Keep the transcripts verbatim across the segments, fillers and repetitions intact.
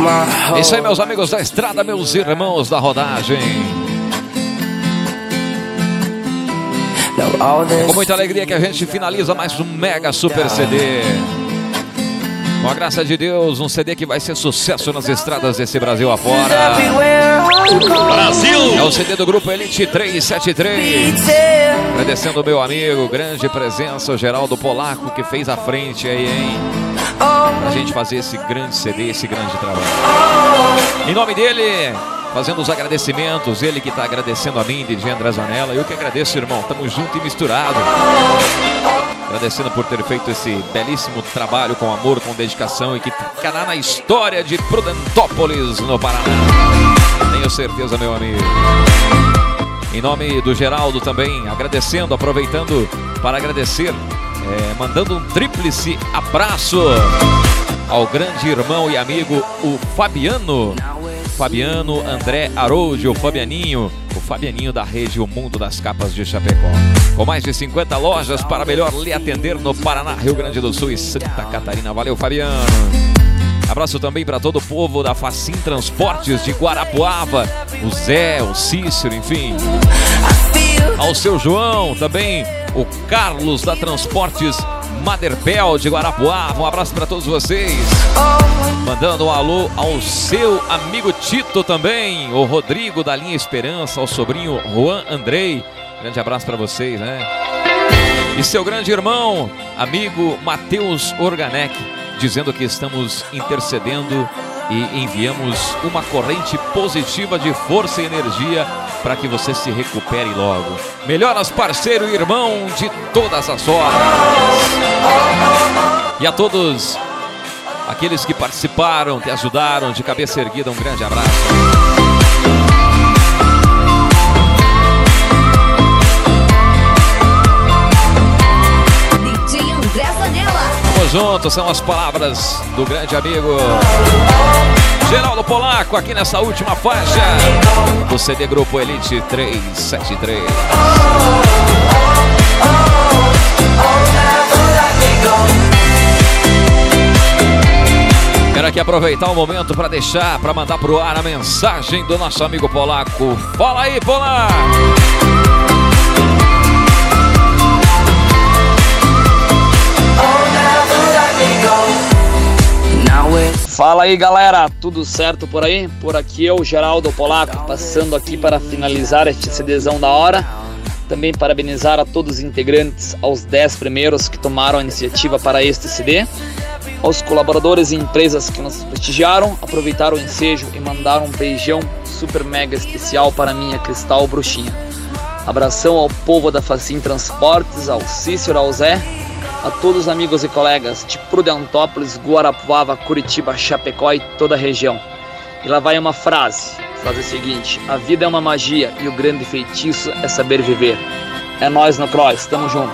É isso aí, meus amigos da estrada, meus irmãos da rodagem. É com muita alegria que a gente finaliza mais um mega super C D. Com a graça de Deus, um C D que vai ser sucesso nas estradas desse Brasil afora. Brasil! É o C D do grupo Elite trezentos e setenta e três. Agradecendo o meu amigo, grande presença, o Geraldo Polaco, que fez a frente aí, hein? Pra gente fazer esse grande C D, esse grande trabalho. Em nome dele, fazendo os agradecimentos, ele que tá agradecendo a mim, D J André Zanella. Eu que agradeço, irmão, tamo junto e misturado. Agradecendo por ter feito esse belíssimo trabalho com amor, com dedicação e que ficará na história de Prudentópolis, no Paraná. Tenho certeza, meu amigo. Em nome do Geraldo também, agradecendo, aproveitando para agradecer, é, mandando um tríplice abraço ao grande irmão e amigo, o Fabiano. Fabiano André Araújo, o Fabianinho, o Fabianinho da rede O Mundo das Capas de Chapecó. Com mais de cinquenta lojas para melhor lhe atender no Paraná, Rio Grande do Sul e Santa Catarina. Valeu, Fabiano. Abraço também para todo o povo da Facim Transportes de Guarapuava, o Zé, o Cícero, enfim. Ao seu João, também o Carlos da Transportes Maderpel de Guarapuava. Um abraço para todos vocês. Mandando um alô ao seu amigo Tito também, o Rodrigo da linha Esperança, ao sobrinho Juan Andrei. Grande abraço para vocês, né? E seu grande irmão, amigo Matheus Organec, dizendo que estamos intercedendo e enviamos uma corrente positiva de força e energia para que você se recupere logo. Melhoras, parceiro e irmão de todas as horas. E a todos aqueles que participaram, que ajudaram, de cabeça erguida, um grande abraço. D J André Zanella. Vamos juntos, são as palavras do grande amigo Geraldo Polaco, aqui nessa última faixa do C D Grupo Elite trezentos e setenta e três. Quero aqui aproveitar o momento para deixar, para mandar pro ar a mensagem do nosso amigo Polaco. Fala aí, Polaco! Fala aí, galera, tudo certo por aí? Por aqui é o Geraldo Polaco, passando aqui para finalizar este CDzão da hora. Também parabenizar a todos os integrantes, aos dez primeiros que tomaram a iniciativa para este C D, aos colaboradores e empresas que nos prestigiaram, aproveitaram o ensejo e mandaram um beijão super mega especial para minha Cristal Bruxinha. Abração ao povo da Facim Transportes, ao Cícero, ao Zé, a todos os amigos e colegas de Prudentópolis, Guarapuava, Curitiba, Chapecó e toda a região. E lá vai uma frase, a frase é a seguinte: a vida é uma magia e o grande feitiço é saber viver. É nóis no Cross, tamo junto.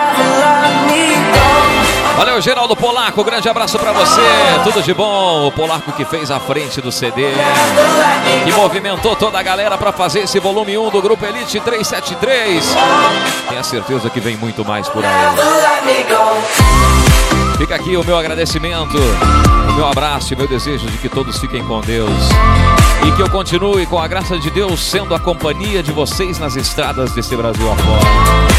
Valeu, Geraldo Polaco, grande abraço pra você, tudo de bom. O Polaco que fez a frente do C D, que movimentou toda a galera pra fazer esse volume um do Grupo Elite trezentos e setenta e três. Tenho certeza que vem muito mais por aí. Fica aqui o meu agradecimento, o meu abraço e meu desejo de que todos fiquem com Deus. E que eu continue, com a graça de Deus, sendo a companhia de vocês nas estradas desse Brasil afora.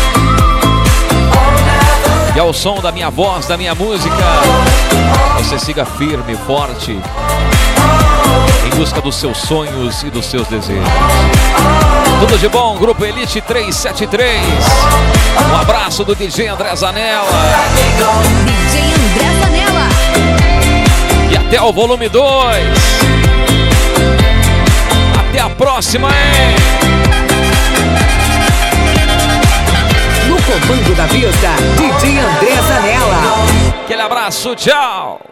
E ao som da minha voz, da minha música, você siga firme, forte, em busca dos seus sonhos e dos seus desejos. Tudo de bom, Grupo Elite trezentos e setenta e três. Um abraço do D J André Zanella. D J André Zanella. E até o volume dois. Até a próxima, hein? No comando da pista, D J André Zanella. Aquele abraço, tchau!